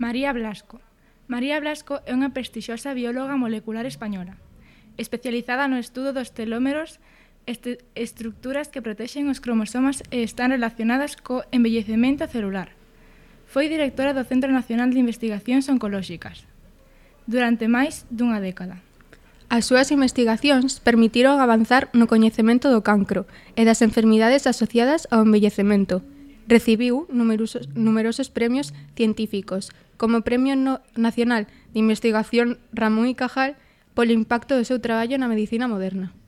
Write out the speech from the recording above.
María Blasco. María Blasco é unha prestixiosa bióloga molecular española, especializada no estudo dos telómeros, estructuras que protexen os cromosomas e están relacionadas co envellecemento celular. Foi directora do Centro Nacional de Investigacións Oncolóxicas durante máis dunha década. As súas investigacións permitiron avanzar no coñecemento do cancro e das enfermidades asociadas ao envellecemento. Recibiu numerosos premios científicos, como o Premio Nacional de Investigación Ramón y Cajal, polo impacto do seu traballo na medicina moderna.